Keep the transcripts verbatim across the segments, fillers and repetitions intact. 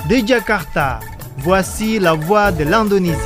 De Jakarta, voici la voix de l'Indonésie.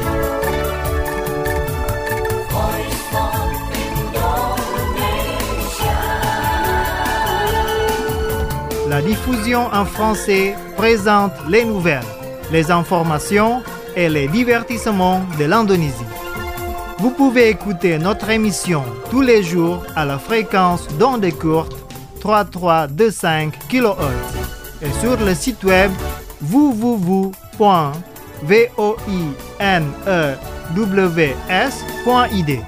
La diffusion en français présente les nouvelles, les informations et les divertissements de l'Indonésie. Vous pouvez écouter notre émission tous les jours à la fréquence d'ondes courtes trente-trois vingt-cinq kilohertz et sur le site web w w w point voinews point i d.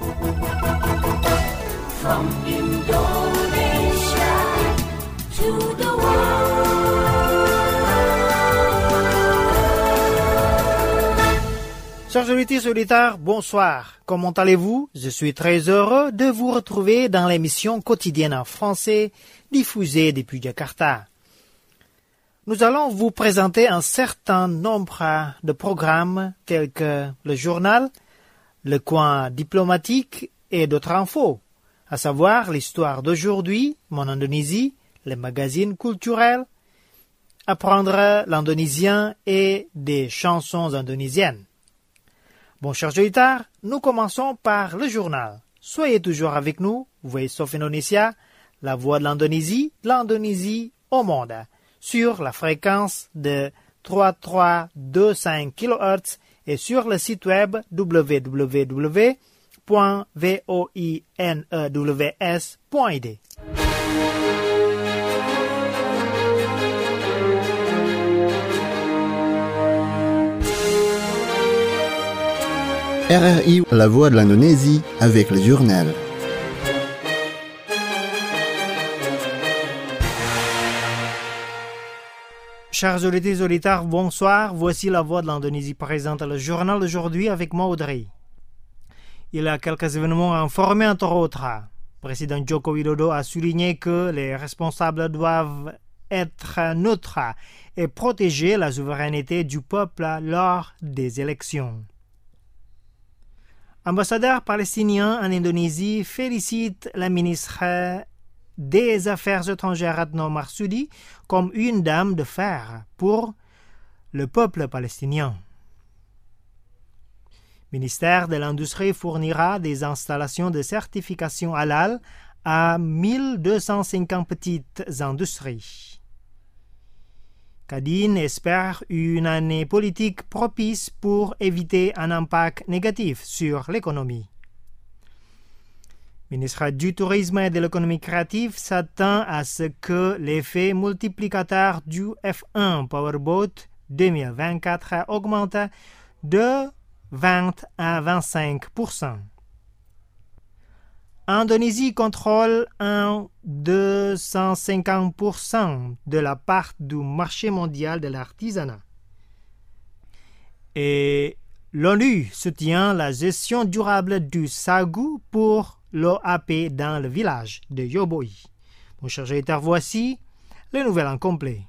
From Indonesia to the Chers auditeurs et auditeurs, bonsoir. Comment allez-vous? Je suis très heureux de vous retrouver dans l'émission quotidienne en français diffusée depuis Jakarta. Nous allons vous présenter un certain nombre de programmes tels que le journal, le coin diplomatique et d'autres infos, à savoir l'histoire d'aujourd'hui, mon Indonésie, les magazines culturels, apprendre l'indonésien et des chansons indonésiennes. Bon, chers auditeurs, nous commençons par le journal. Soyez toujours avec nous, Voice of Indonesia, la voix de l'Indonésie, l'Indonésie au monde, sur la fréquence de trente-trois vingt-cinq kilohertz et sur le site web w w w point voinews point i d. R R I, la voix de l'Indonésie, avec le journal. Chers auditeurs et auditeurs, bonsoir. Voici la voix de l'Indonésie présente le journal d'aujourd'hui avec moi, Audrey. Il y a quelques événements informés entre autres. Le président Joko Widodo a souligné que les responsables doivent être neutres et protéger la souveraineté du peuple lors des élections. Ambassadeur palestinien en Indonésie félicite la ministre des Affaires étrangères Retno Marsudi comme une dame de fer pour le peuple palestinien. Le ministère de l'Industrie fournira des installations de certification halal à mille deux cent cinquante petites industries. Kadin espère une année politique propice pour éviter un impact négatif sur l'économie. Le ministre du Tourisme et de l'économie créative s'attend à ce que l'effet multiplicateur du F un Powerboat deux mille vingt-quatre augmente de vingt à vingt-cinq pour cent. Indonésie contrôle un deux cent cinquante pour cent de la part du marché mondial de l'artisanat. Et l'ONU soutient la gestion durable du sagu pour l'O A P dans le village de Yoboi. Mon cher auditeurs, voici les nouvelles en complet.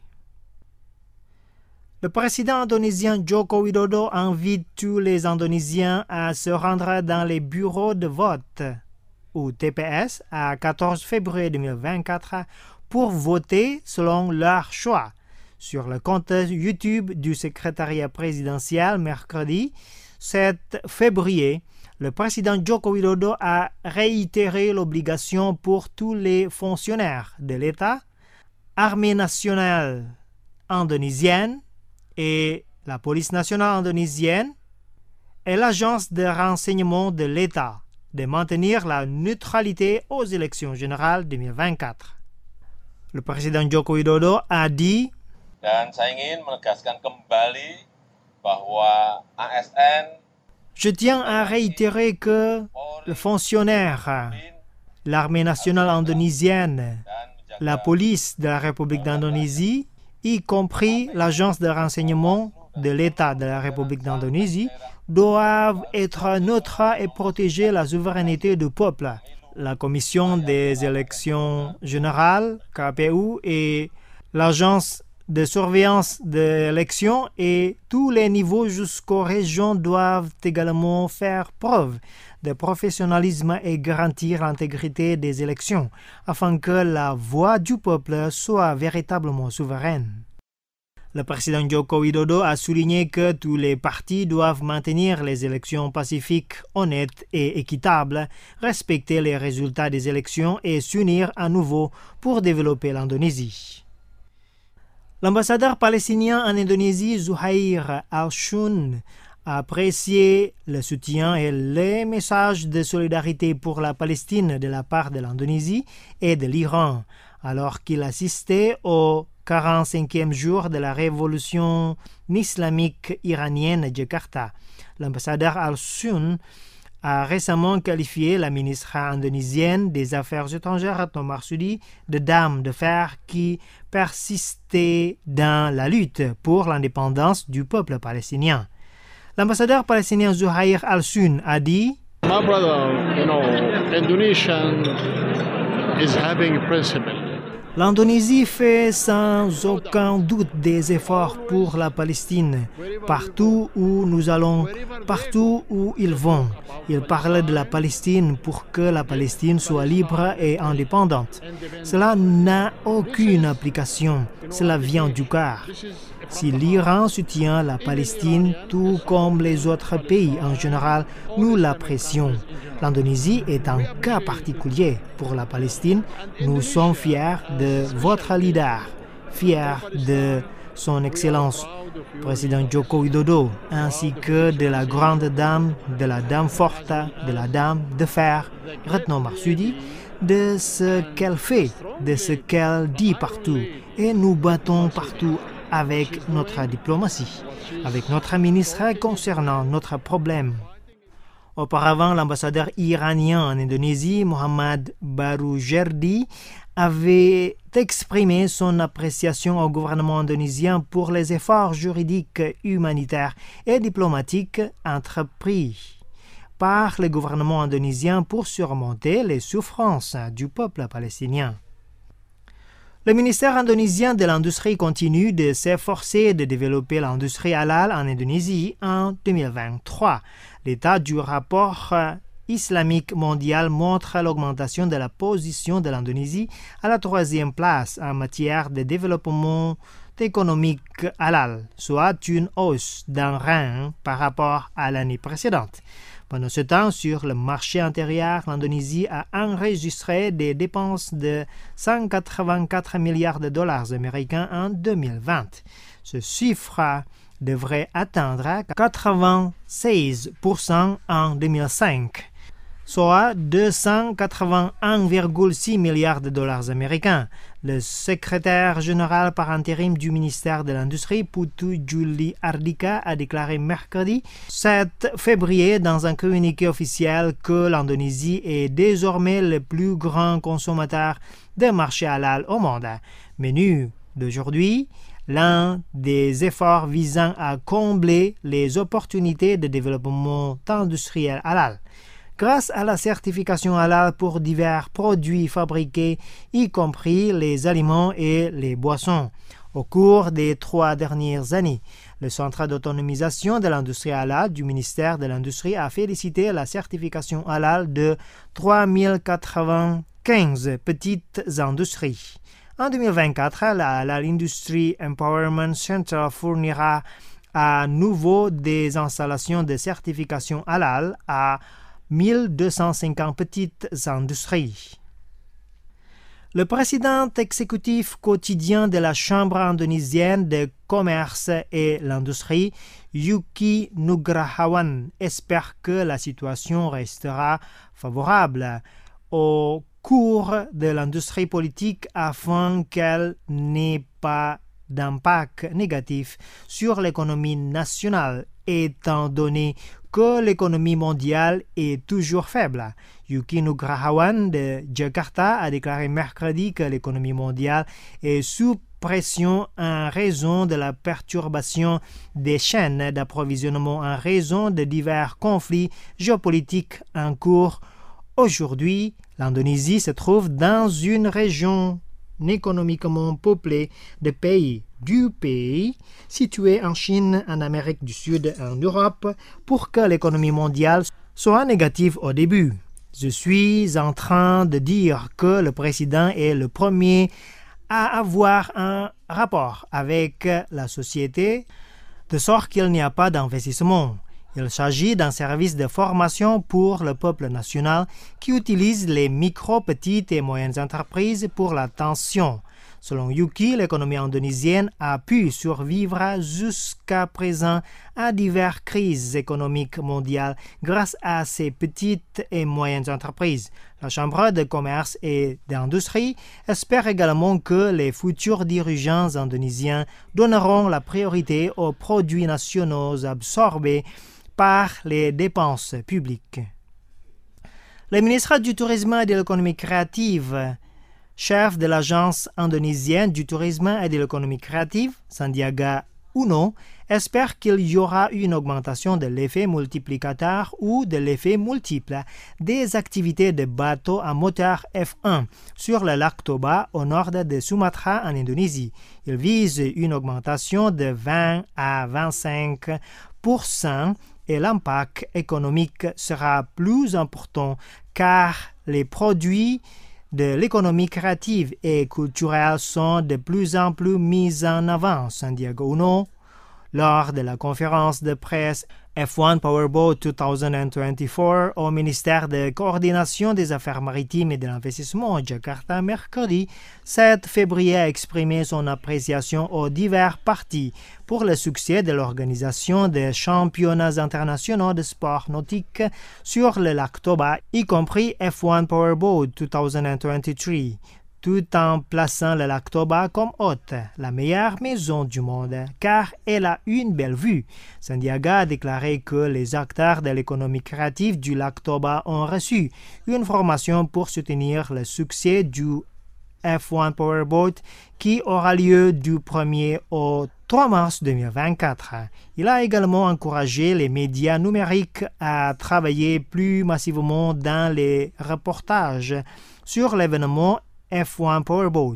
Le président indonésien Joko Widodo invite tous les Indonésiens à se rendre dans les bureaux de vote ou T P S à quatorze février deux mille vingt-quatre pour voter selon leur choix. Sur le compte YouTube du secrétariat présidentiel mercredi sept février, le président Joko Widodo a réitéré l'obligation pour tous les fonctionnaires de l'État, Armée nationale indonésienne et la police nationale indonésienne et l'agence de renseignement de l'État de maintenir la neutralité aux élections générales deux mille vingt-quatre. Le président Joko Widodo a dit Dan saya ingin menegaskan kembali bahwa A S N Je tiens à réitérer que les fonctionnaires, l'armée nationale indonésienne, la police de la République d'Indonésie, y compris l'agence de renseignement de l'État de la République d'Indonésie, doivent être neutres et protéger la souveraineté du peuple. La commission des élections générales, K P U, et l'agence de surveillance de l'élection et tous les niveaux jusqu'aux régions doivent également faire preuve de professionnalisme et garantir l'intégrité des élections afin que la voix du peuple soit véritablement souveraine. Le président Joko Widodo a souligné que tous les partis doivent maintenir les élections pacifiques, honnêtes et équitables, respecter les résultats des élections et s'unir à nouveau pour développer l'Indonésie. L'ambassadeur palestinien en Indonésie, Zuhair Al-Shun, a apprécié le soutien et les messages de solidarité pour la Palestine de la part de l'Indonésie et de l'Iran, alors qu'il assistait au quarante-cinquième jour de la révolution islamique iranienne à Jakarta. L'ambassadeur Al-Shun a récemment qualifié la ministre indonésienne des Affaires étrangères, Retno Marsudi, de dame de fer qui persistait dans la lutte pour l'indépendance du peuple palestinien. L'ambassadeur palestinien Zuhair Al-Shun a dit My brother, you know, Indonesian is having principle. L'Indonésie fait sans aucun doute des efforts pour la Palestine. Partout où nous allons, partout où ils vont, ils parlent de la Palestine pour que la Palestine soit libre et indépendante. Cela n'a aucune application, cela vient du cœur. Si l'Iran soutient la Palestine, tout comme les autres pays en général, nous l'apprécions. L'Indonésie est un cas particulier pour la Palestine. Nous sommes fiers de votre leader, fiers de son Excellence, président Joko Widodo, ainsi que de la grande dame, de la dame forte, de la dame de fer, Retno Marsudi, de ce qu'elle fait, de ce qu'elle dit partout. Et nous battons partout avec notre diplomatie, avec notre ministre concernant notre problème. Auparavant, l'ambassadeur iranien en Indonésie, Mohammad Baroujerdi, avait exprimé son appréciation au gouvernement indonésien pour les efforts juridiques, humanitaires et diplomatiques entrepris par le gouvernement indonésien pour surmonter les souffrances du peuple palestinien. Le ministère indonésien de l'Industrie continue de s'efforcer de développer l'industrie halal en Indonésie en deux mille vingt-trois. L'état du rapport islamique mondial montre l'augmentation de la position de l'Indonésie à la troisième place en matière de développement économique halal, soit une hausse d'un rang par rapport à l'année précédente. Pendant ce temps, sur le marché intérieur, l'Indonésie a enregistré des dépenses de cent quatre-vingt-quatre milliards de dollars américains en deux mille vingt. Ce chiffre devrait atteindre quatre-vingt-seize pour cent en deux mille cinq, soit deux cent quatre-vingt-un virgule six milliards de dollars américains. Le secrétaire général par intérim du ministère de l'Industrie, Putu Juli Ardika, a déclaré mercredi sept février dans un communiqué officiel que l'Indonésie est désormais le plus grand consommateur de marché halal au monde. Menu d'aujourd'hui, l'un des efforts visant à combler les opportunités de développement industriel halal. Grâce à la certification halal pour divers produits fabriqués, y compris les aliments et les boissons. Au cours des trois dernières années, le Centre d'autonomisation de l'industrie halal du ministère de l'Industrie a félicité la certification halal de trois mille quatre-vingt-quinze petites industries. En deux mille vingt-quatre, la Halal Industry Empowerment Center fournira à nouveau des installations de certification halal à mille deux cent cinquante petites industries. Le président exécutif quotidien de la Chambre indonésienne de commerce et l'industrie, Yuki Nugrahawan, espère que la situation restera favorable au cours de l'industrie politique afin qu'elle n'ait pas d'impact négatif sur l'économie nationale, étant donné que l'économie mondiale est toujours faible. Yuki Nugrahawan de Jakarta a déclaré mercredi que l'économie mondiale est sous pression en raison de la perturbation des chaînes d'approvisionnement en raison de divers conflits géopolitiques en cours. Aujourd'hui, l'Indonésie se trouve dans une région économiquement peuplée de pays du pays situés en Chine, en Amérique du Sud et en Europe pour que l'économie mondiale soit négative au début. Je suis en train de dire que le président est le premier à avoir un rapport avec la société, de sorte qu'il n'y a pas d'investissement. Il s'agit d'un service de formation pour le peuple national qui utilise les micro, petites et moyennes entreprises pour l'attention. Selon Yuki, l'économie indonésienne a pu survivre jusqu'à présent à diverses crises économiques mondiales grâce à ces petites et moyennes entreprises. La Chambre de commerce et d'industrie espère également que les futurs dirigeants indonésiens donneront la priorité aux produits nationaux absorbés par les dépenses publiques. Le ministre du Tourisme et de l'économie créative, chef de l'Agence indonésienne du tourisme et de l'économie créative, Sandiaga Uno, espère qu'il y aura une augmentation de l'effet multiplicateur ou de l'effet multiple des activités de bateaux à moteur F un sur le lac Toba au nord de Sumatra en Indonésie. Il vise une augmentation de vingt à vingt-cinq pour cent et l'impact économique sera plus important car les produits de l'économie créative et culturelle sont de plus en plus mis en avant. Sandiaga Uno, lors de la conférence de presse F un Powerboat deux mille vingt-quatre au ministère de coordination des affaires maritimes et de l'investissement à Jakarta mercredi sept février, a exprimé son appréciation aux divers partis pour le succès de l'organisation des championnats internationaux de sport nautique sur le lac Toba, y compris F un Powerboat deux mille vingt-trois. Tout en plaçant le lac Toba comme hôte, la meilleure maison du monde, car elle a une belle vue. Sandiaga a déclaré que les acteurs de l'économie créative du lac Toba ont reçu une formation pour soutenir le succès du F un Powerboat qui aura lieu du premier au trois mars deux mille vingt-quatre. Il a également encouragé les médias numériques à travailler plus massivement dans les reportages sur l'événement F un Powerboat.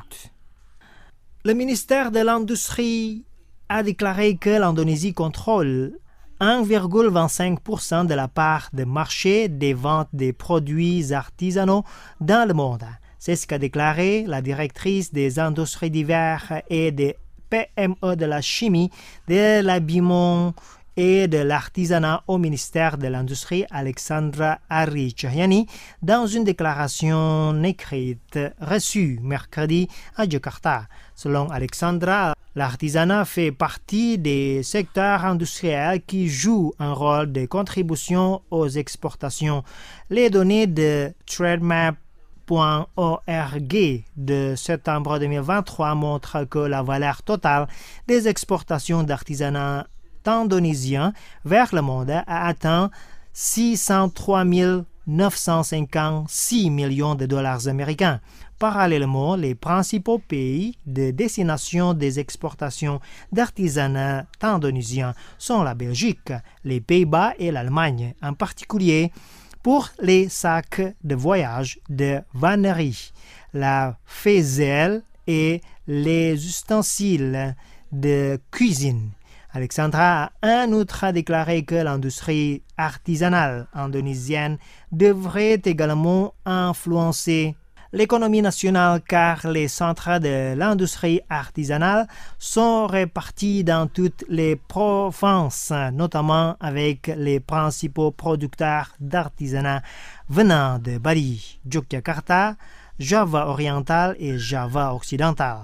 Le ministère de l'Industrie a déclaré que l'Indonésie contrôle un virgule vingt-cinq pour cent de la part de marché des ventes des produits artisanaux dans le monde. C'est ce qu'a déclaré la directrice des industries diverses et des P M E de la chimie, de l'habillement et de l'artisanat au ministère de l'Industrie, Alexandra Ari Cahyani, dans une déclaration écrite reçue mercredi à Jakarta. Selon Alexandra, l'artisanat fait partie des secteurs industriels qui jouent un rôle de contribution aux exportations. Les données de Trademap point org de septembre deux mille vingt-trois montrent que la valeur totale des exportations d'artisanat indonésien vers le monde a atteint six cent trois mille neuf cent cinquante-six millions de dollars américains. Parallèlement, les principaux pays de destination des exportations d'artisanat indonésien sont la Belgique, les Pays-Bas et l'Allemagne, en particulier pour les sacs de voyage de vannerie, la faisselle et les ustensiles de cuisine. Alexandra a en outre déclaré que l'industrie artisanale indonésienne devrait également influencer l'économie nationale car les centres de l'industrie artisanale sont répartis dans toutes les provinces, notamment avec les principaux producteurs d'artisanat venant de Bali, Yogyakarta, Java oriental et Java occidental.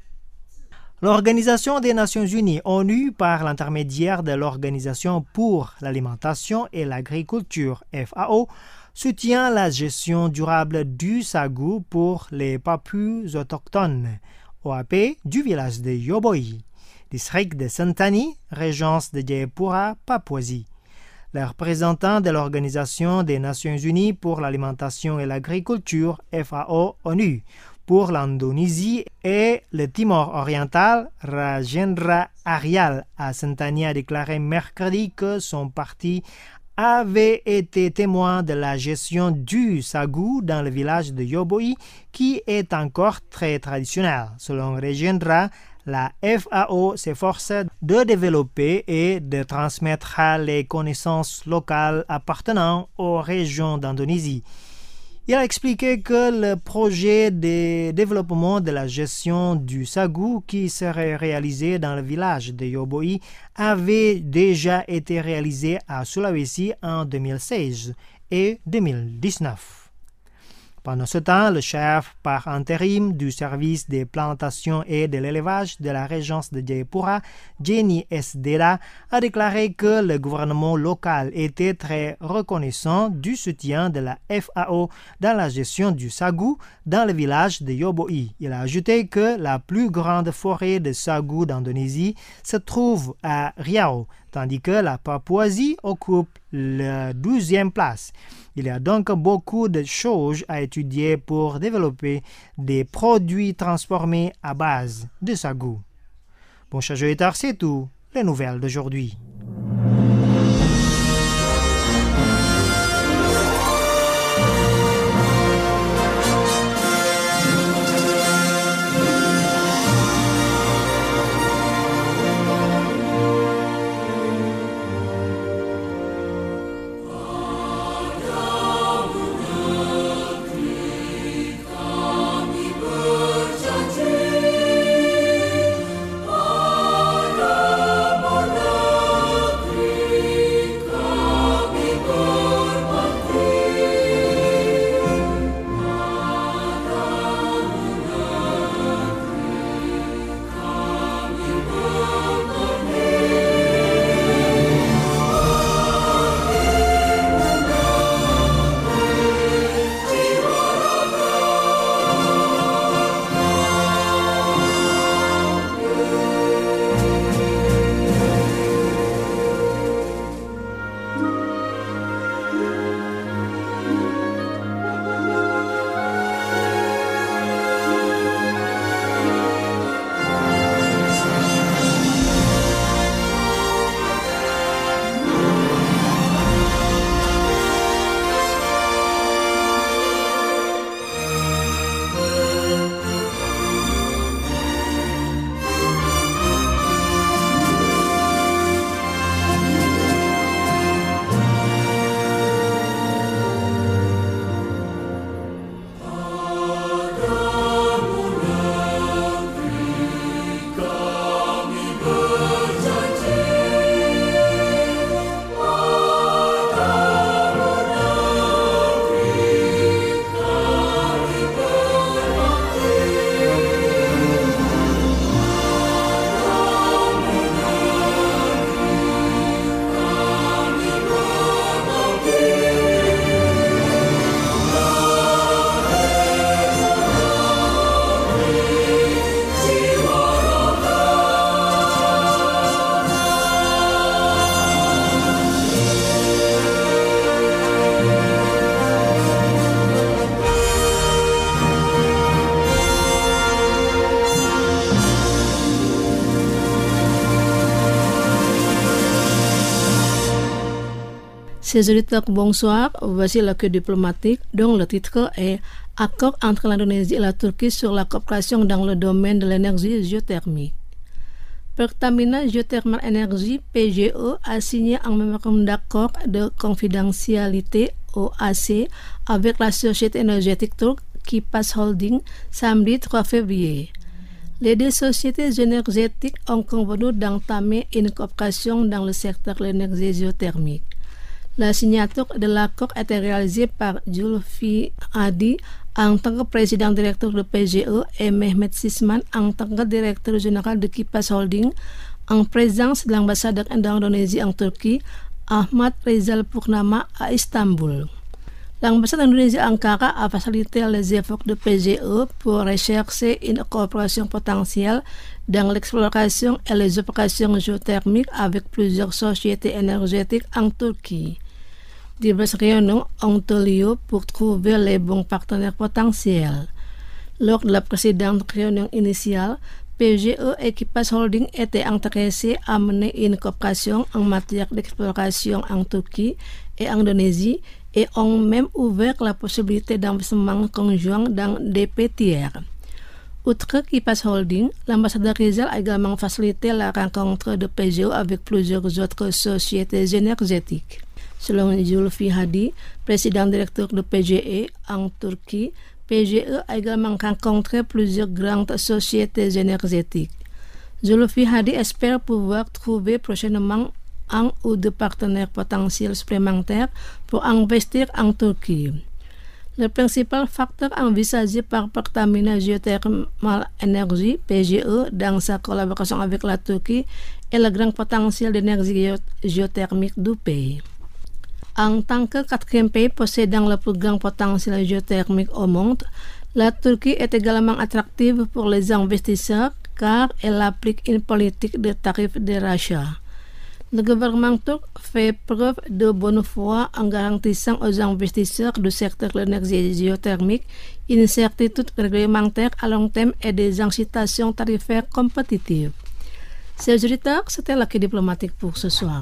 L'Organisation des Nations Unies, ONU, par l'intermédiaire de l'Organisation pour l'alimentation et l'agriculture, F A O, soutient la gestion durable du sagou pour les Papous autochtones, O A P, du village de Yoboi, district de Sentani, régence de Jayapura, Papouasie. Les représentants de l'Organisation des Nations Unies pour l'alimentation et l'agriculture, F A O, ONU, pour l'Indonésie et le Timor oriental, Rajendra Aryal à Sentani a déclaré mercredi que son parti avait été témoin de la gestion du sagou dans le village de Yoboi, qui est encore très traditionnel. Selon Rajendra, la F A O s'efforce de développer et de transmettre les connaissances locales appartenant aux régions d'Indonésie. Il a expliqué que le projet de développement de la gestion du sagou qui serait réalisé dans le village de Yoboi avait déjà été réalisé à Sulawesi en deux mille seize et deux mille dix-neuf. Pendant ce temps, le chef par intérim du service des plantations et de l'élevage de la régence de Jayapura, Jenny S. Deda, a déclaré que le gouvernement local était très reconnaissant du soutien de la F A O dans la gestion du sagou dans le village de Yoboi. Il a ajouté que la plus grande forêt de sagou d'Indonésie se trouve à Riau, tandis que la Papouasie occupe la douzième place. Il y a donc beaucoup de choses à étudier pour développer des produits transformés à base de sagou. Bon, chers auditeurs, c'est tout, les nouvelles d'aujourd'hui. Chers auditeurs, bonsoir. Voici l'accueil diplomatique dont le titre est Accord entre l'Indonésie et la Turquie sur la coopération dans le domaine de l'énergie géothermique. Pertamina Geothermal Energy P G E a signé un mémorandum d'accord de confidentialité O A C avec la société énergétique turque Kipas Holding samedi trois février. Les deux sociétés énergétiques ont convenu d'entamer une coopération dans le secteur de l'énergie géothermique. La signature de l'accord a été réalisée par Julfi Adi en tant que président directeur de P G E et Mehmet Sisman en tant que directeur général de Kipas Holding en présence de l'ambassadeur d'Indonésie en Turquie, Ahmad Rizal Purnama à Istanbul. L'ambassade d'Indonésie à Ankara a facilité les efforts de P G E pour rechercher une coopération potentielle dans l'exploration et les opérations géothermiques avec plusieurs sociétés énergétiques en Turquie. Diverses réunions ont eu lieu pour trouver les bons partenaires potentiels. Lors de la précédente réunion initiale, P G E et Kipas Holding étaient intéressés à mener une coopération en matière d'exploration en Turquie et en Indonésie et ont même ouvert la possibilité d'investissement conjoint dans des pays tiers. Outre Kipas Holding, l'ambassadeur Rizal a également facilité la rencontre de P G E avec plusieurs autres sociétés énergétiques. Selon Zulfi Hadi, président directeur de P G E en Turquie, P G E a également rencontré plusieurs grandes sociétés énergétiques. Zulfi Hadi espère pouvoir trouver prochainement un ou deux partenaires potentiels supplémentaires pour investir en Turquie. Le principal facteur envisagé par Pertamina Geothermal Energy, P G E, dans sa collaboration avec la Turquie est le grand potentiel d'énergie géothermique du pays. En tant que quatrième pays possédant le plus grand potentiel géothermique au monde, la Turquie est également attractive pour les investisseurs car elle applique une politique de tarifs de rachat. Le gouvernement turc fait preuve de bonne foi en garantissant aux investisseurs du secteur de l'énergie géothermique une certitude réglementaire à long terme et des incitations tarifaires compétitives. Chers auditeurs, c'était l'accueil diplomatique pour ce soir.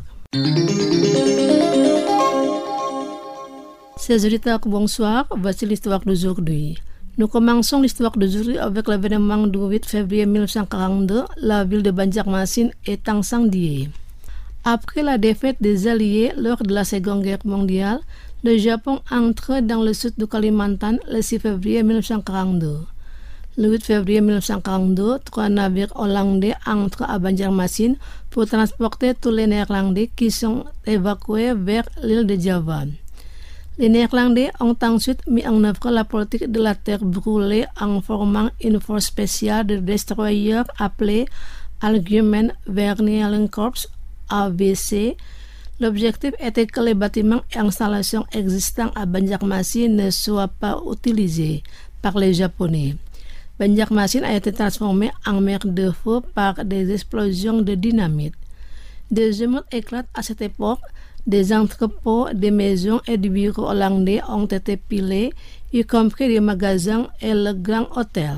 Chers auditeurs, bonsoir, voici l'histoire d'aujourd'hui. Nous commençons l'histoire d'aujourd'hui avec l'événement du huit février mille neuf cent quarante-deux, la ville de Banjarmasin est incendiée. Après la défaite des Alliés lors de la Seconde Guerre mondiale, le Japon entre dans le sud du Kalimantan le six février mille neuf cent quarante-deux. Le huit février mille neuf cent quarante-deux, trois navires hollandais entrent à Banjarmasin pour transporter tous les Néerlandais qui sont évacués vers l'île de Java. Les Néerlandais ont ensuite mis en œuvre la politique de la terre brûlée en formant une force spéciale de destroyers appelée Algemeen Vernielenkorps A V C. L'objectif était que les bâtiments et installations existants à Banjarmasin ne soient pas utilisés par les Japonais. Banjarmasin a été transformé en mer de feu par des explosions de dynamite. Des émeutes éclatent à cette époque. Des entrepôts, des maisons et des bureaux hollandais ont été pillés, y compris des magasins et le grand hôtel.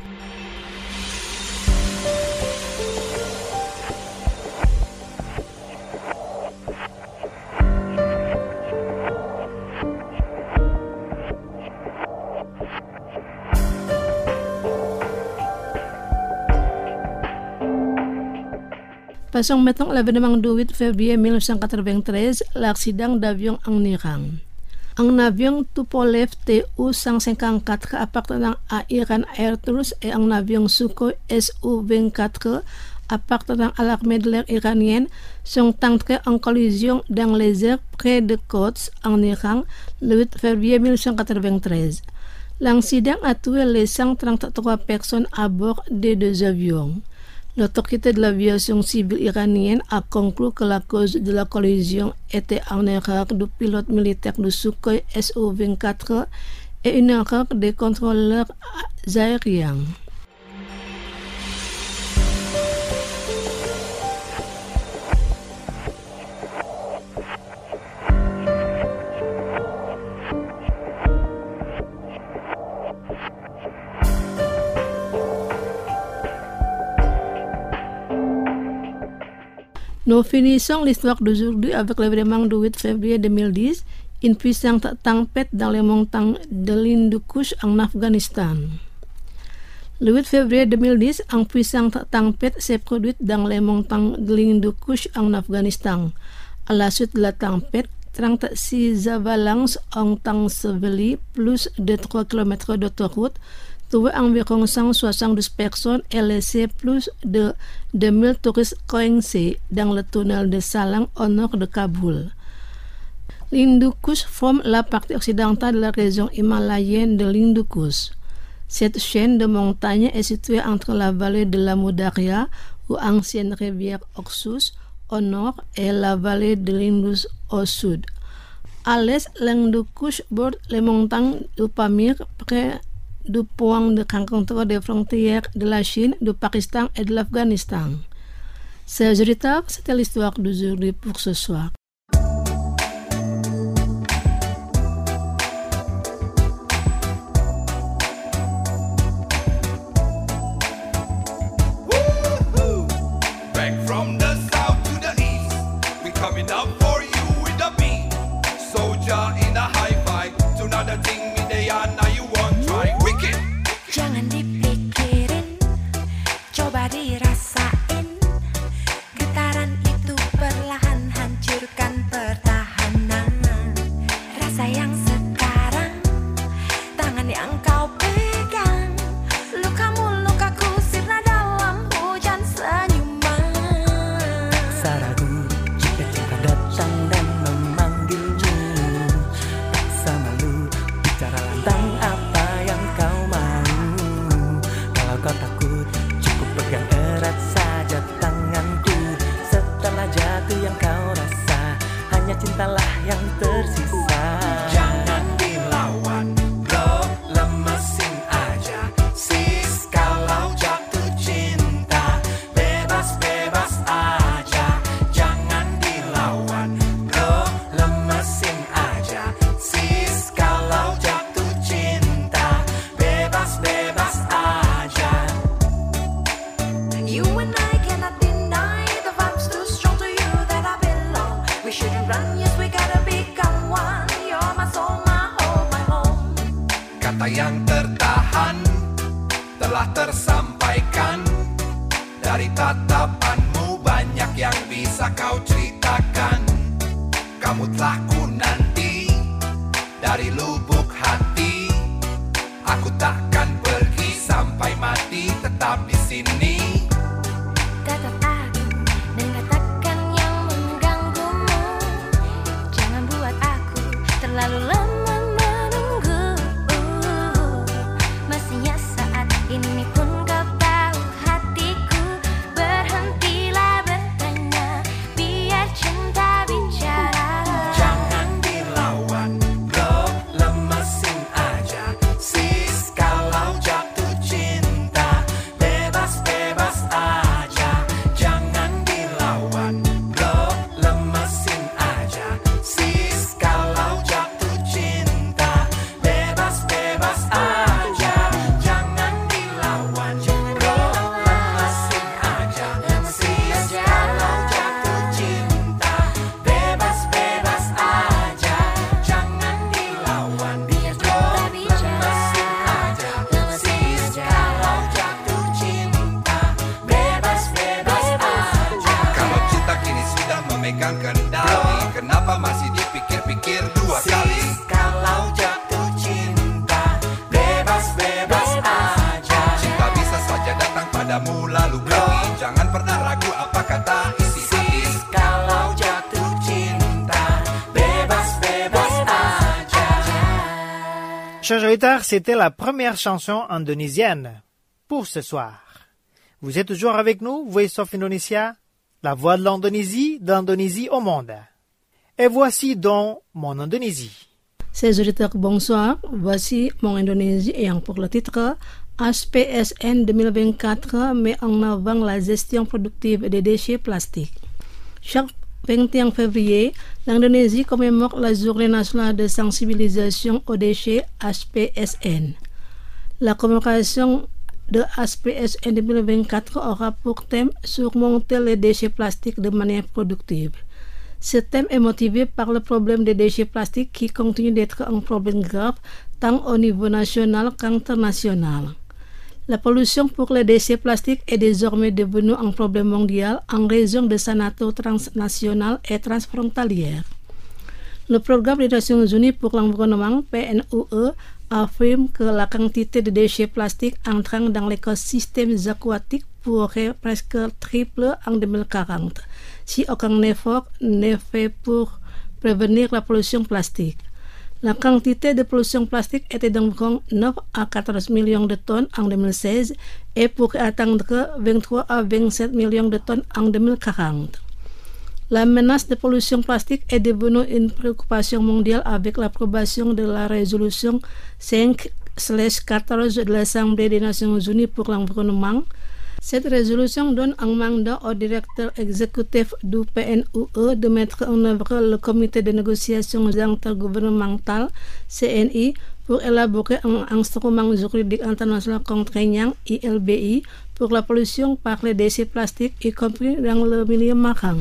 Passons maintenant à l'événement du huit février mille neuf cent quatre-vingt-treize, l'accident d'avion en Iran. Un avion Tupolev T U cent cinquante-quatre appartenant à Iran Air Trust et un avion Sukhoi S U vingt-quatre appartenant à l'armée de l'air iranienne sont entrés en collision dans les airs près de Quds en Iran le huit février mille neuf cent quatre-vingt-treize. L'incident a tué les cent trente-trois personnes à bord des deux avions. L'autorité de l'aviation civile iranienne a conclu que la cause de la collision était une erreur du pilote militaire du Sukhoi S U vingt-quatre et une erreur des contrôleurs aériens. Nous finissons l'histoire d'aujourd'hui avec l'événement du huit février deux mille dix, une puissante tempête dans les montagnes de l'Hindu Kush en Afghanistan. Le huit février deux mille dix, une puissante tempête s'est produite dans les montagnes de l'Hindu Kush en Afghanistan. À la suite de la tempête, trente-six avalanches ont enseveli plus de trois kilomètres d'autoroute, tué environ cent soixante-douze personnes et laissé plus de deux mille touristes coincés dans le tunnel de Salang au nord de Kaboul. L'Hindu Kush forme la partie occidentale de la région himalayenne de l'Hindu Kush. Cette chaîne de montagnes est située entre la vallée de l'Amur Darya, ou ancienne rivière Oxus, au nord et la vallée de l'Indus au sud. À l'est, l'Hindu Kush borde les montagnes du Pamir près du point de rencontre des frontières de la Chine, du Pakistan et de l'Afghanistan. Chers auditeurs, c'était l'histoire d'aujourd'hui pour ce soir. Back from the south to the east, we coming up for you with the beat. Soldier in a hi-fi, to another thing me they are now you want try. Wicked. Jangan dipikirin, coba dirasain. Getaran itu perlahan hancurkan yang tersisa. Jangan dilawan bro, lemesin aja sis. Kalau jatuh cinta bebas-bebas aja. Jangan dilawan bro, lemesin aja sis. Kalau jatuh cinta bebas-bebas aja. You and I cannot deny the vibes too strong to you that I belong. We shouldn't run, yes we gotta become one. You're my soul, my home, my home. Kata yang tertahan telah tersampaikan. Dari tatapanmu banyak yang bisa kau ceritakan. Kamu telah ku nanti dari lubuk hati. Aku takkan pergi sampai mati, tetap di sini. Tetap aku dan katakan yang mengganggumu. Jangan buat aku terlalu lama menunggu. Mestinya saat ini pun kau tahu hatiku. Berhentilah bertanya, biar cinta bicara. Jangan dilawan bro, lemesin aja sis. Kalau jatuh cinta bebas-bebas aja. Jangan dilawan bro, lemesin aja sis. Kalau jatuh cinta bebas-bebas aja. Jangan dilawan bro, lemesin aja sis. Kalau jatuh cinta bebas-bebas aja. Jangan dilawan Biar bro, cinta bicara. lemesin aja sis. Kalau jatuh cinta bebas-bebas aja. Kalau cinta kini sudah memegang kendali, kenapa masih dipikir-pikir dua kali? Kalau jatuh cinta bebas-bebas aja. Cinta bisa saja datang padamu lalu pergi. Jangan pernah ragu apa kata isi hati. Kalau jatuh cinta bebas-bebas aja. Chers auditeurs, c'était la première chanson indonésienne pour ce soir. Vous êtes toujours avec nous, Voice of Indonesia, la voix de l'Indonésie, d'Indonésie au monde. Et voici donc mon Indonésie. Chers auditeurs, bonsoir. Voici mon Indonésie ayant pour le titre H P S N deux mille vingt-quatre met en avant la gestion productive des déchets plastiques. Chaque vingt et un février, l'Indonésie commémore la journée nationale de sensibilisation aux déchets H P S N. La commémoration de H P S N deux mille vingt-quatre aura pour thème surmonter les déchets plastiques de manière productive. Ce thème est motivé par le problème des déchets plastiques qui continue d'être un problème grave tant au niveau national qu'international. La pollution pour les déchets plastiques est désormais devenue un problème mondial en raison de sa nature transnationale et transfrontalière. Le Programme des Nations Unies pour l'environnement, P N U E, affirme que la quantité de déchets plastiques entrant dans l'écosystème aquatique pourrait presque tripler en deux mille quarante, si aucun effort n'est fait pour prévenir la pollution plastique. La quantité de pollution plastique était d'environ neuf à quatorze millions de tonnes en deux mille seize et pourrait atteindre vingt-trois à vingt-sept millions de tonnes en deux mille quarante. La menace de pollution plastique est devenue une préoccupation mondiale avec l'approbation de la résolution cinq quatorze de l'Assemblée des Nations Unies pour l'environnement. Cette résolution donne un mandat au directeur exécutif du P N U E de mettre en œuvre le comité de négociation intergouvernementale C N I pour élaborer un instrument juridique international contraignant I L B I pour la pollution par les déchets plastiques, y compris dans le milieu marin.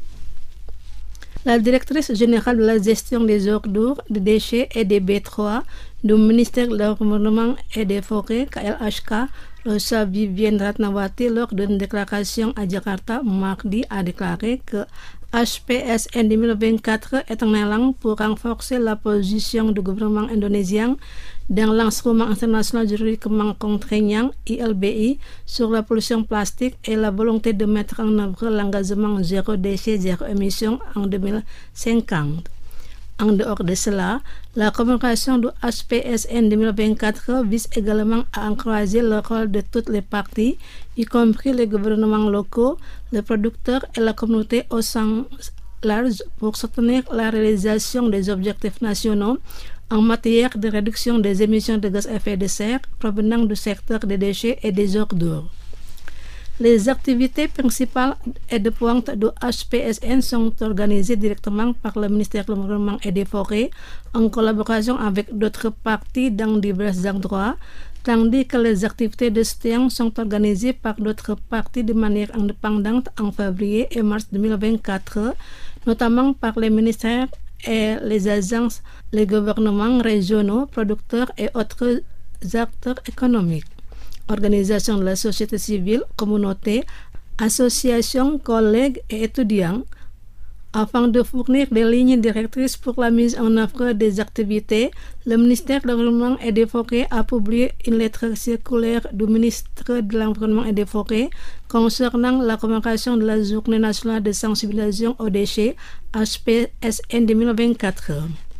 La directrice générale de la gestion des ordures, des déchets et des B trois du ministère de l'Environnement et des Forêts, K L H K, Rosa Vivienne Ratnawati, lors d'une déclaration à Jakarta mardi, a déclaré que H P S N deux mille vingt-quatre est un élan pour renforcer la position du gouvernement indonésien dans l'instrument international juridiquement contraignant I L B I sur la pollution plastique et la volonté de mettre en œuvre l'engagement zéro déchet, zéro émission en deux mille cinquante. En dehors de cela, la commémoration du H P S N deux mille vingt-quatre vise également à encourager le rôle de toutes les parties, y compris les gouvernements locaux, les producteurs et la communauté au sens large pour soutenir la réalisation des objectifs nationaux en matière de réduction des émissions de gaz à effet de serre provenant du secteur des déchets et des ordures. Les activités principales et de pointe du H P S N sont organisées directement par le ministère de l'Environnement et des Forêts en collaboration avec d'autres parties dans divers endroits, tandis que les activités de soutien sont organisées par d'autres parties de manière indépendante en février et mars deux mille vingt-quatre, notamment par les ministères et les agences, les gouvernements régionaux, producteurs et autres acteurs économiques. Organisations de la société civile, communautés, associations, collègues et étudiants, afin de fournir des lignes directrices pour la mise en œuvre des activités. Le ministère de l'Environnement et des Forêts a publié une lettre circulaire du ministre de l'Environnement et des Forêts concernant la commémoration de la Journée nationale de sensibilisation aux déchets H P S N deux mille vingt-quatre.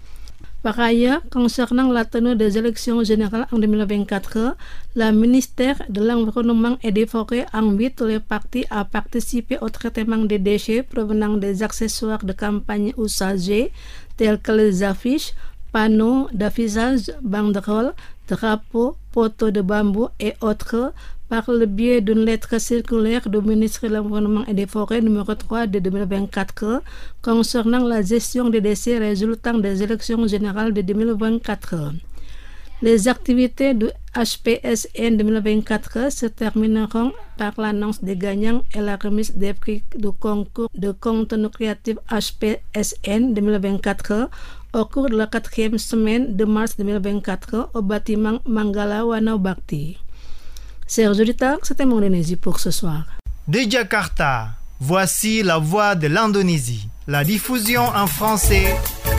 Par ailleurs, concernant la tenue des élections générales en deux mille vingt-quatre, le ministère de l'Environnement et des Forêts invite tous les partis à participer au traitement des déchets provenant des accessoires de campagne usagés tels que les affiches, panneaux d'affichage, banderoles, drapeaux, poteaux de bambou et autres par le biais d'une lettre circulaire du ministre de l'Environnement et des Forêts numéro trois de deux mille vingt-quatre concernant la gestion des déchets résultant des élections générales de deux mille vingt-quatre. Les activités du H P S N deux mille vingt-quatre se termineront par l'annonce des gagnants et la remise des prix du concours de contenu créatif H P S N deux mille vingt-quatre au cours de la quatrième semaine de mars deux mille vingt-quatre au bâtiment Manggala Wana Bakti. Chers auditeurs, c'était mon Indonésie pour ce soir. De Jakarta, voici la voix de l'Indonésie. La diffusion en français.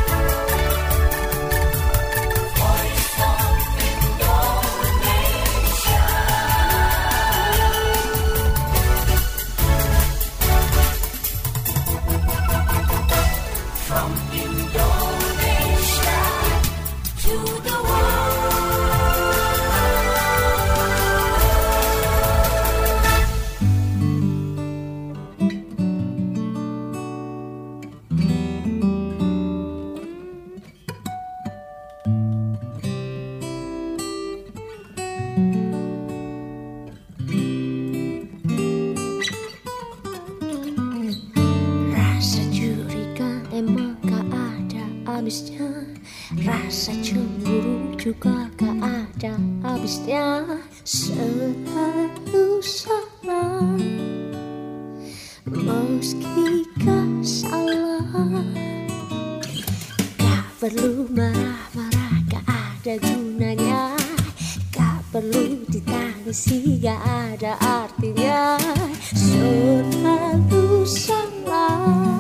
From Indonesia to the rasa cemburu juga gak ada habisnya, selalu salah meski gak salah. Gak perlu marah-marah, gak ada gunanya, gak perlu ditangisi, gak ada artinya, selalu salah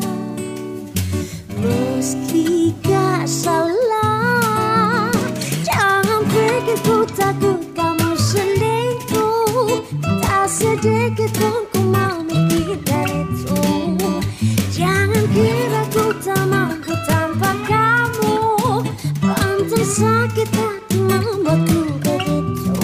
meski gak salah. Jangan pikir ku takut kamu selingkuh, tak sedikit pun ku mau mikirkan itu. Jangan kira ku tak mampu tanpa kamu, pantas sakit hati membuatku begitu.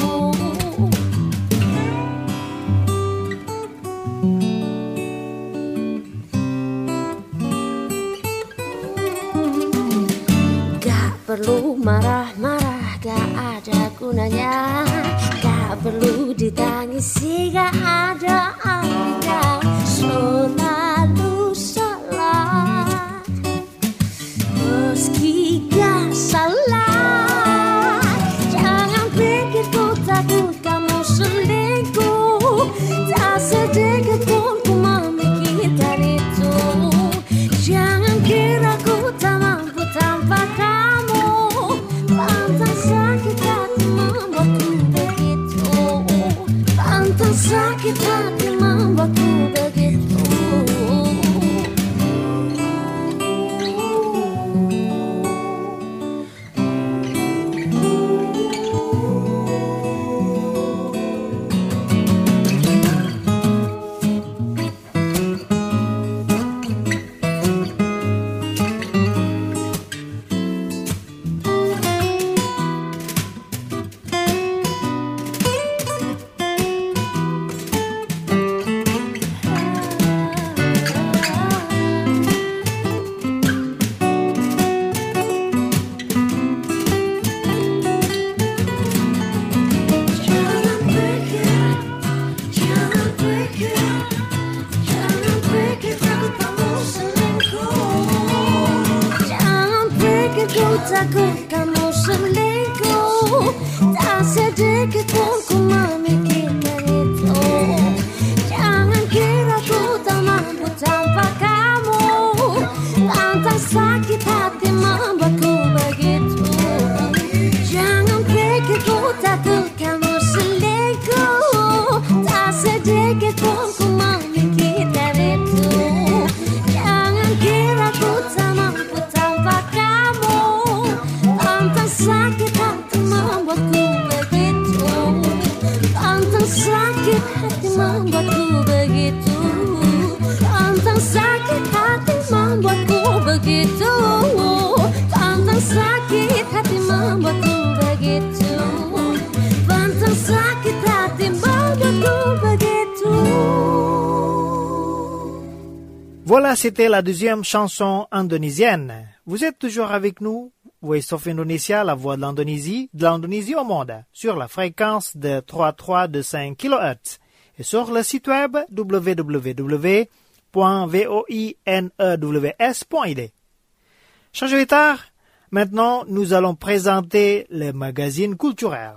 Perlu marah-marah, gak ada gunanya, gak perlu ditangisi, gak ada artinya, selalu salah meski gak salah. Jangan pikir ku takut kamu selingkuh, tak sedikit pun ku memikirkan itu. Jangan kira ku tak mampu tanpa kamu, pantas sakit hati membuatku begitu, pantas sakit hati membuatku begitu. takut kamu selingkuh. Tak sedikit pun ku memikirkan itu. Jangan kira ku tak mampu tanpa kamu. Pantang sakit hati membuatku begitu. Pantang sakit hati membuatku begitu. Pantang sakit hati membuatku begitu. Pantang sakit hati membuatku begitu. Pantang sakit hati membuatku begitu. Voilà, c'était la deuxième chanson indonésienne. Vous êtes toujours avec nous, Voice of Indonesia, la voix de l'Indonésie, de l'Indonésie au monde, sur la fréquence de trois virgule trois deux cinq kilohertz et sur le site web w w w point voinews point i d. Chers auditeurs, maintenant nous allons présenter le magazine culturel.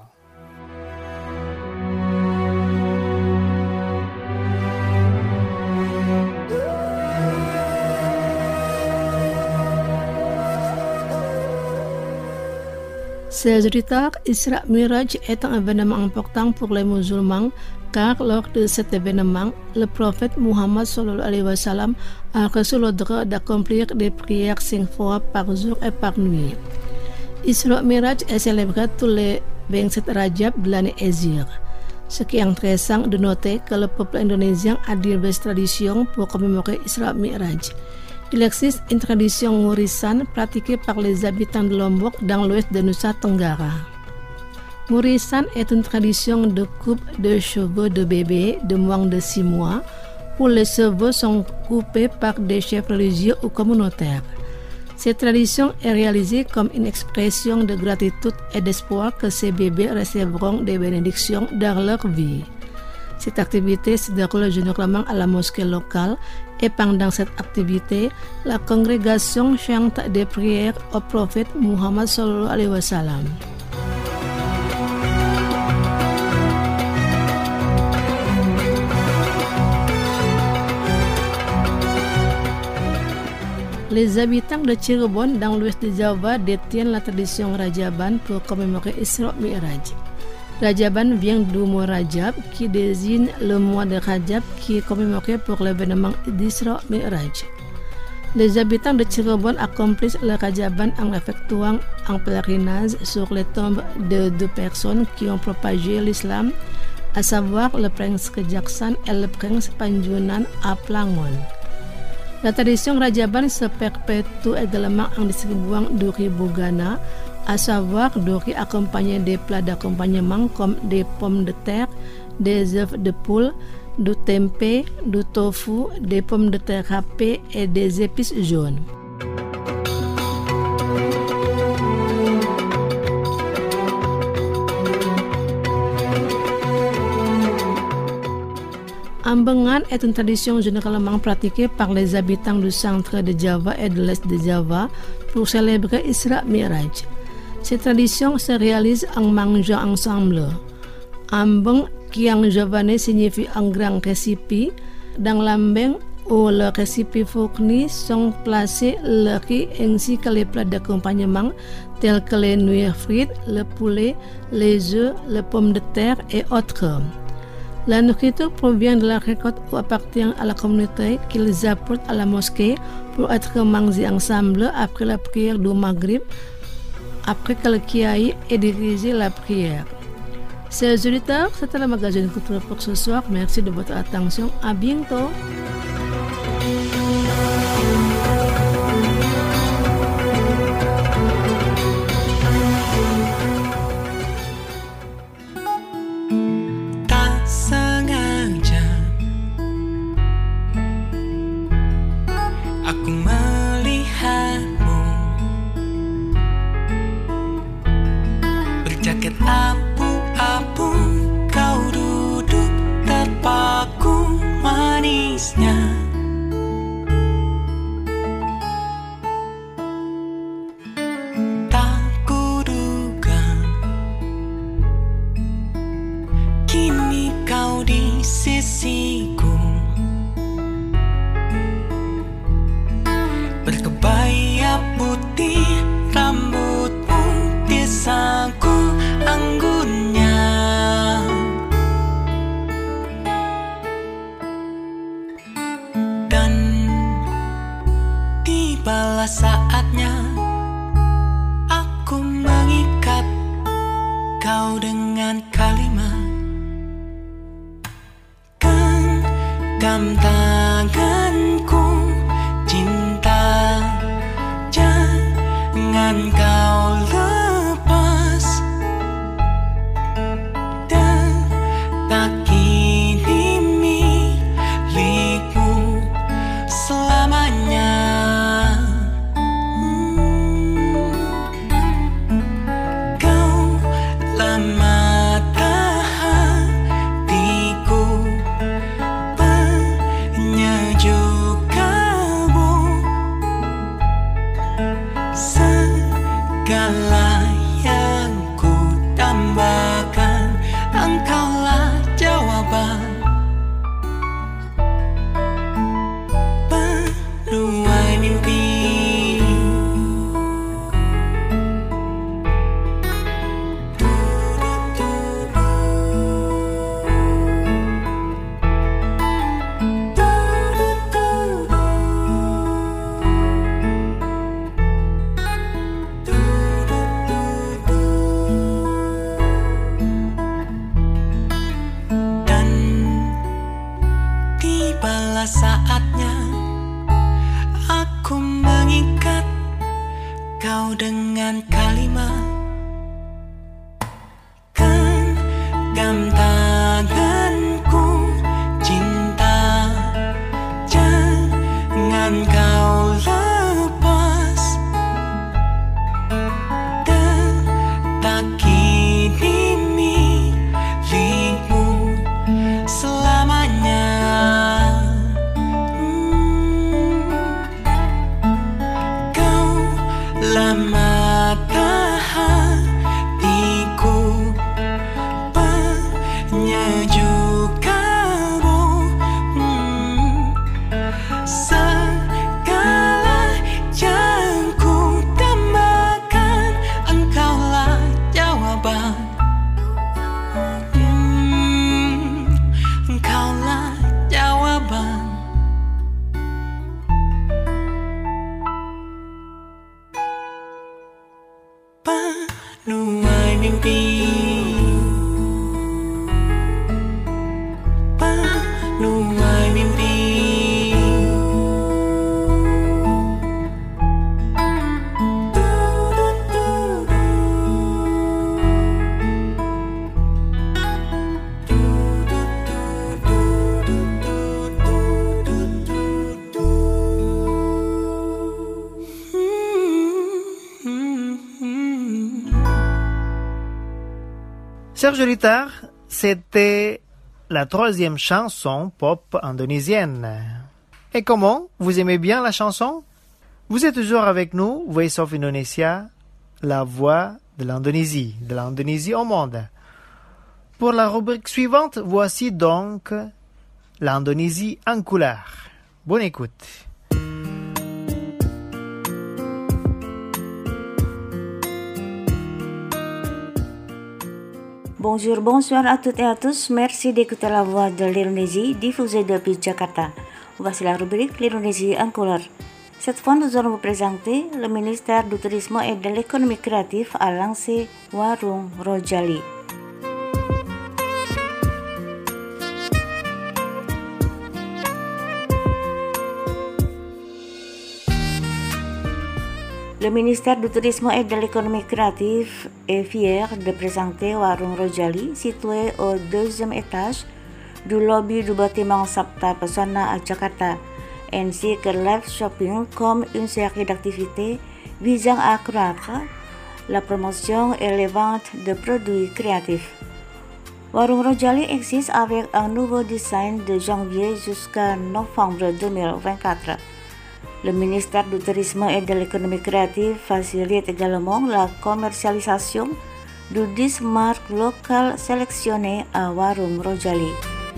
Chers auditeurs, Isra Miraj est un événement important pour les musulmans car lors de cet événement, le prophète Muhammad sallallahu alayhi wa sallam a reçu le droit d'accomplir des prières cinq fois par jour et par nuit. Isra Miraj est célébré tous les vingt-sept Rajab de l'année Hégire. Ce qui est intéressant de noter que le peuple indonésien a diverses traditions pour commémorer Isra Miraj. Il existe une tradition Murisan pratiquée par les habitants de Lombok dans l'ouest de Nusa Tenggara. Murisan est une tradition de coupe de cheveux de bébé de moins de six mois où les cheveux sont coupés par des chefs religieux ou communautaires. Cette tradition est réalisée comme une expression de gratitude et d'espoir que ces bébés recevront des bénédictions dans leur vie. Cette activité se déroule généralement à la mosquée locale et pendant cette activité, la congrégation chante des prières au prophète Muhammad sallallahu alayhi wa sallam. Les habitants de Cirebon dans l'ouest de Java détiennent la tradition Rajaban pour commémorer Isra Mi'raj. Rajaban vient du mot Rajab qui désigne le mois de Rajab qui est commémoré pour l'événement d'Isra Mi'raj. Les habitants de Cirebon accomplissent le Rajaban en effectuant un pèlerinage sur les tombes de deux personnes qui ont propagé l'islam, à savoir le prince Kejaksan et le prince Panjunan à Plangon. La tradition Rajaban se perpétue également en distribuant du riz bogana, à savoir du riz accompagné des plats d'accompagnement comme des pommes de terre, des œufs de poule, du tempeh, du tofu, des pommes de terre râpées et des épices jaunes. Ambengan est une tradition généralement pratiquée par les habitants du centre de Java et de l'est de Java pour célébrer Isra Mi'raj. Cette tradition se réalise en mangeant ensemble. Ambeng, qui en javanais signifie un grand récipient, dans l'ambeng où le récipient fourni sont placés le riz ainsi que les plats d'accompagnement tels que les nouilles frites, le poulet, les œufs, les pommes de terre et autres. La nourriture provient de la récolte ou appartient à la communauté qu'ils apportent à la mosquée pour être mangée ensemble après la prière du Maghrib, après que le Kiai ait dirigé la prière. Chers auditeurs, c'était le magazine culturel pour ce soir. Merci de votre attention. À bientôt. Abu-abu kau duduk terpaku manisnya. Tak kuduga kini kau di sisiku, berkebaya putih, rambut putih saku anggunnya. jawaban. Hmm, engkaulah jawaban. Penuai mimpi, penuai mimpi. Serge Littar, c'était la troisième chanson pop indonésienne. Et comment? Vous aimez bien la chanson? Vous êtes toujours avec nous, Voice of Indonesia, la voix de l'Indonésie, de l'Indonésie au monde. Pour la rubrique suivante, voici donc l'Indonésie en couleur. Bonne écoute. Bonjour, bonsoir à toutes et à tous. Merci d'écouter la voix de l'Indonésie diffusée depuis Jakarta. Voici la rubrique l'Indonésie en couleur. Cette fois, nous allons vous présenter le ministère du Tourisme et de l'Économie créative a lancé Warung Rojali. Le ministère du Tourisme et de l'Économie créative est fier de présenter Warung Rojali, situé au deuxième étage du lobby du bâtiment Sabta Pesona à Jakarta, ainsi que live shopping comme une série d'activités visant à accroître la promotion et les ventes de produits créatifs. Warung Rojali existe avec un nouveau design de janvier jusqu'à novembre deux mille vingt-quatre. Le ministère du Tourisme et de l'Économie créative facilite également la commercialisation de dix marques locales sélectionnées à Warung Rojali.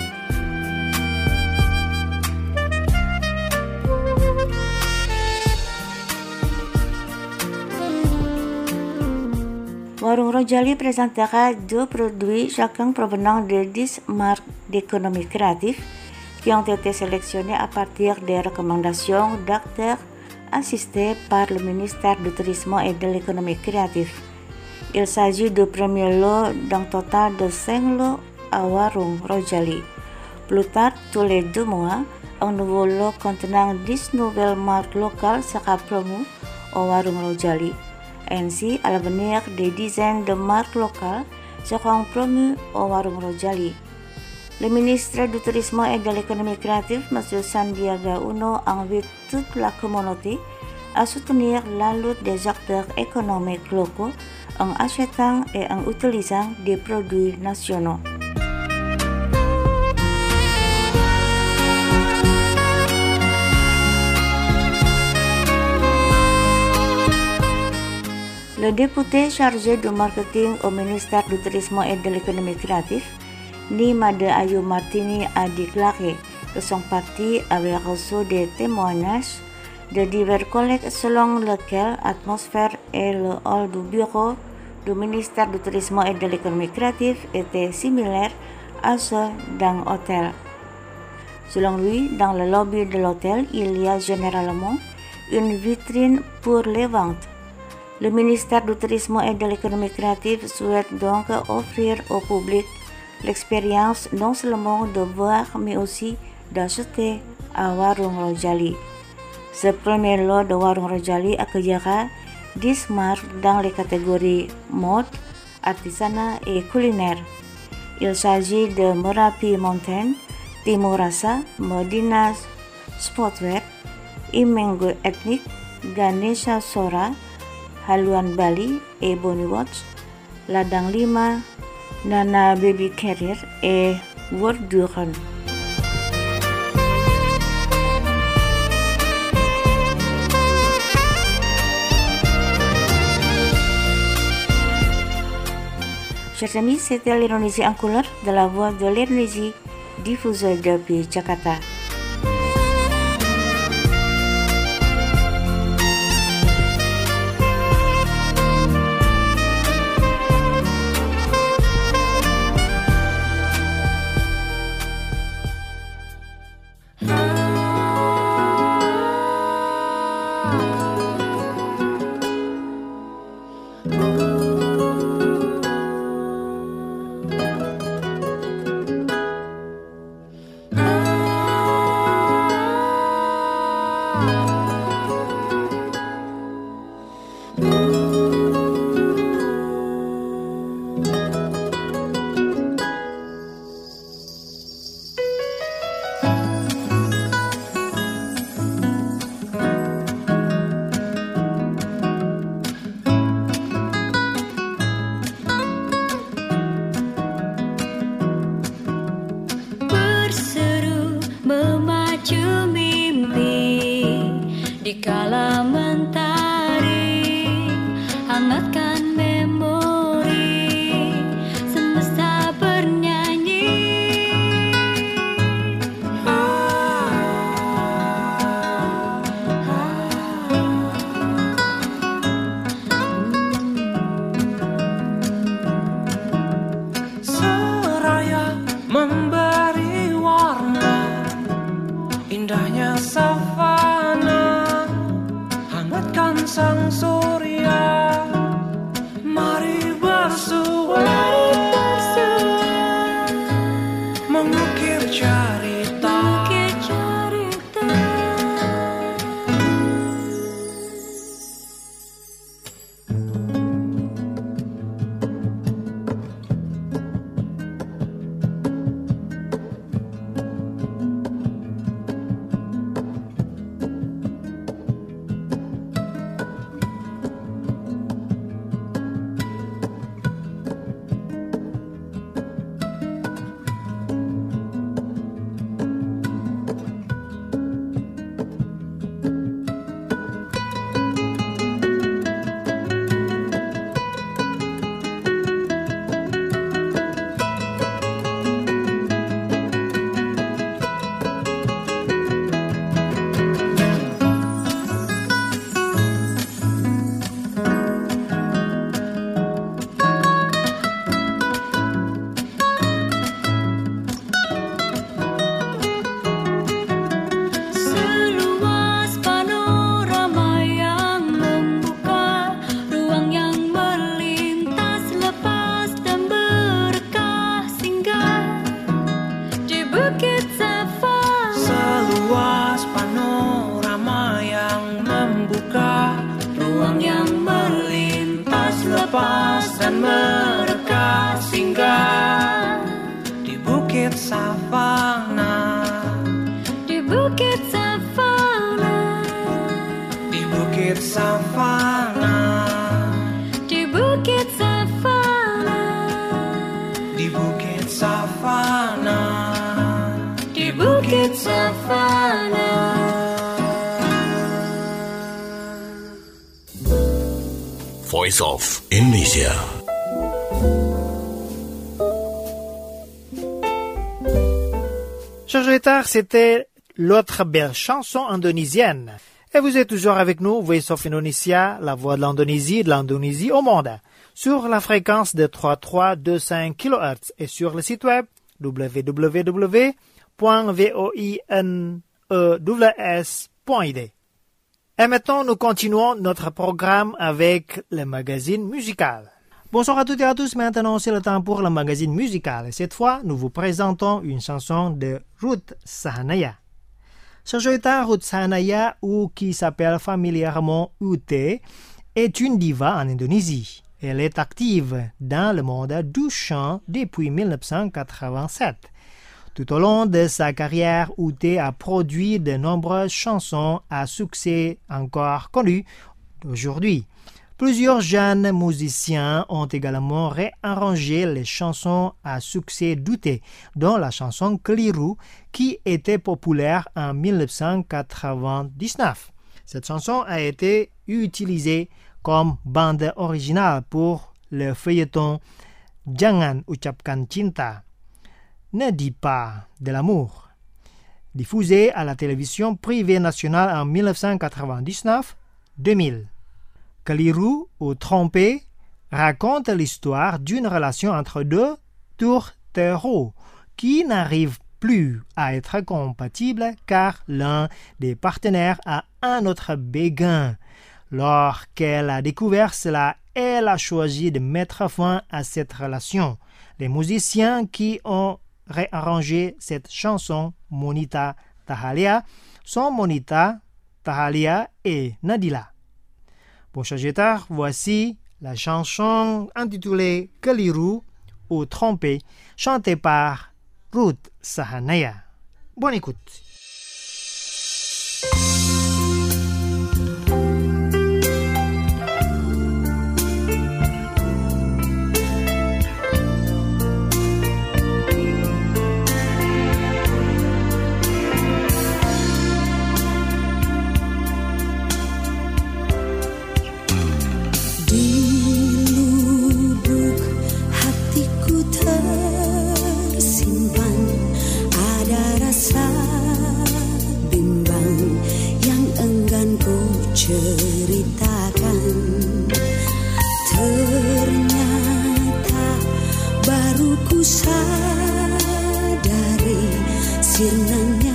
Warung Rojali présentera deux produits chacun provenant de dix marques d'économie créative qui ont été sélectionnés à partir des recommandations d'acteurs assistés par le ministère du Tourisme et de l'Économie créative. Il s'agit du premier lot d'un total de cinq lots à Warung Rojali. Plus tard, tous les deux mois, un nouveau lot contenant dix nouvelles marques locales sera promu au Warung Rojali. Ainsi, à l'avenir, des dizaines de marques locales seront promues au Warung Rojali. Le ministre du Tourisme et de l'Économie créative, M. Sandiaga Uno, invite toute la communauté à soutenir la lutte des acteurs économiques locaux en achetant et en utilisant des produits nationaux. Le député chargé du marketing au ministère du Tourisme et de l'Économie créative, Nimade Ayu Martini, a déclaré que son parti avait reçu des témoignages de divers collègues selon lesquels l'atmosphère et le hall du bureau du ministère du Tourisme et de l'Économie créative étaient similaires à ceux d'un hôtel. Selon lui, dans le lobby de l'hôtel, il y a généralement une vitrine pour les ventes. Le ministère du Tourisme et de l'Économie créative souhaite donc offrir au public l'expérience non seulement de voir mais aussi d'acheter à Warung Rojali. Ce premier lot de Warung Rojali accueillera dix marques dans les catégories mode, artisanat et culinaire. Il s'agit de Merapi Mountain, Timurasa, Medina Sportwear, Imengo Ethnic, Ganesha Sora, Haluan Bali et Bonnie Watch, Ladang lima, Nana Baby Carrier et World Duran. Chers amis, c'était l'Indonésie en couleur de la voix de l'Indonésie diffusée depuis Jakarta. mereka singgah di bukit savana, di bukit savana, di bukit savana, di bukit savana, di bukit savana, di bukit savana. Voice of Indonesia. Chers auditeurs, c'était l'autre belle chanson indonésienne. Et vous êtes toujours avec nous, Voice of Indonesia, la voix de l'Indonésie, de l'Indonésie au monde, sur la fréquence de trois mille trois cent vingt-cinq kilohertz et sur le site web w w w point voinews point i d. Et maintenant, nous continuons notre programme avec le magazine musical. Bonsoir à toutes et à tous, maintenant c'est le temps pour le magazine musical. Et cette fois, nous vous présentons une chanson de Ruth Sahanaya. Chers auditeurs, Ruth Sahanaya, ou qui s'appelle familièrement U T, est une diva en Indonésie. Elle est active dans le monde du chant depuis mille neuf cent quatre-vingt-sept. Tout au long de sa carrière, U T a produit de nombreuses chansons à succès encore connues aujourd'hui. Plusieurs jeunes musiciens ont également réarrangé les chansons à succès d'U T, dont la chanson Keliru, qui était populaire en mille neuf cent quatre-vingt-dix-neuf. Cette chanson a été utilisée comme bande originale pour le feuilleton Jangan Ucapkan Cinta, ne dis pas de l'amour, diffusé à la télévision privée nationale en mille neuf cent quatre-vingt-dix-neuf deux mille. Keliru ou trompé raconte l'histoire d'une relation entre deux tourtereaux qui n'arrivent plus à être compatibles car l'un des partenaires a un autre béguin. Lorsqu'elle a découvert cela, elle a choisi de mettre fin à cette relation. Les musiciens qui ont réarrangé cette chanson, Monita Tahalia, sont Monita Tahalia et Nadila. Bon, chers auditeurs, voici la chanson intitulée Keliru ou trompé, chantée par Ruth Sahanaya. Bonne écoute. ceritakan. Ternyata baru ku sadari sirnanya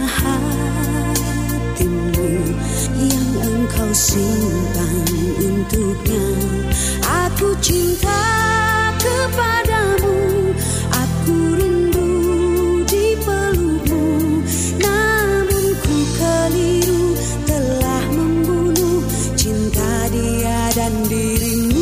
hatimu yang engkau simpan untuknya. Aku cinta kepadamu, aku rindu di pelukmu, namun ku keliru telah membunuh cinta dia dan dirimu.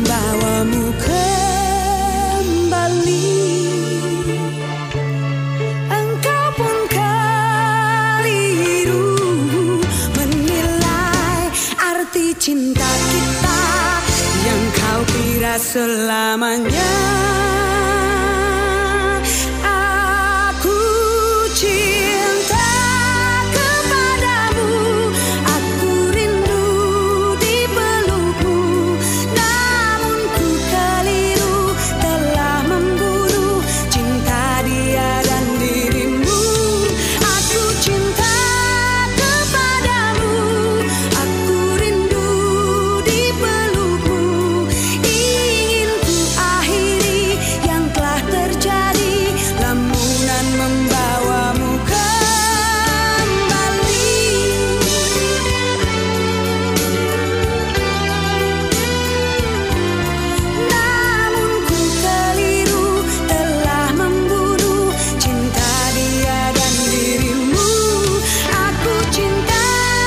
membawamu kembali. Engkau pun keliru menilai arti cinta kita yang kau kira selamanya. Aku cinta kepadamu, aku rindu dipelukmu, namun ku keliru telah memburu cinta dia dan dirimu. Aku cinta kepadamu, aku rindu dipelukmu, ingin ku akhiri yang telah terjadi, lamunan membawamu kembali. Namun ku keliru telah membunuh cinta dia dan dirimu. Aku cinta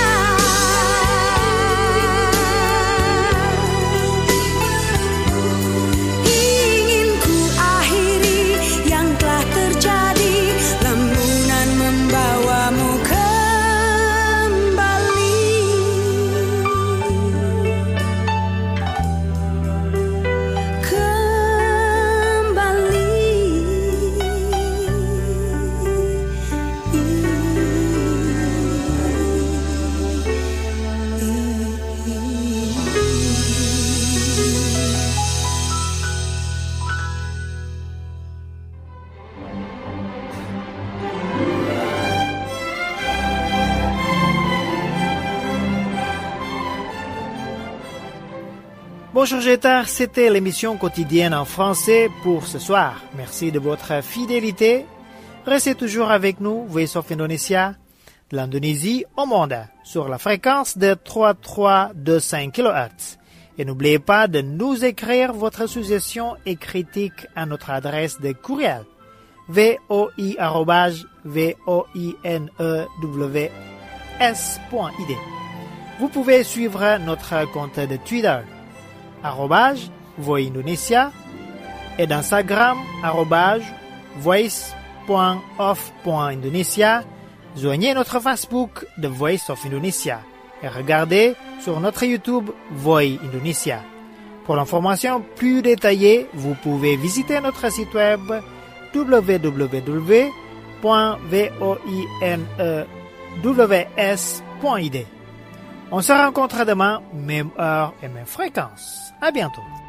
ingin ku akhiri yang telah terjadi, lamunan membawamu kembali. Bonjour Jetar, c'était l'émission quotidienne en français pour ce soir. Merci de votre fidélité. Restez toujours avec nous, Voice of Indonesia, de l'Indonésie au monde, sur la fréquence de trois mille trois cent vingt-cinq kilohertz. Et n'oubliez pas de nous écrire votre suggestion et critique à notre adresse de courriel voi arobase voinews point i d. Vous pouvez suivre notre compte de Twitter arrobase Voix Indonesia et d'Instagram arrobase voice.of.indonesia. Joignez notre Facebook The Voice of Indonesia et regardez sur notre YouTube Voix Indonesia. Pour l'information plus détaillée, vous pouvez visiter notre site web w w w point voinews point i d. On se rencontre demain, même heure et même fréquence. À bientôt.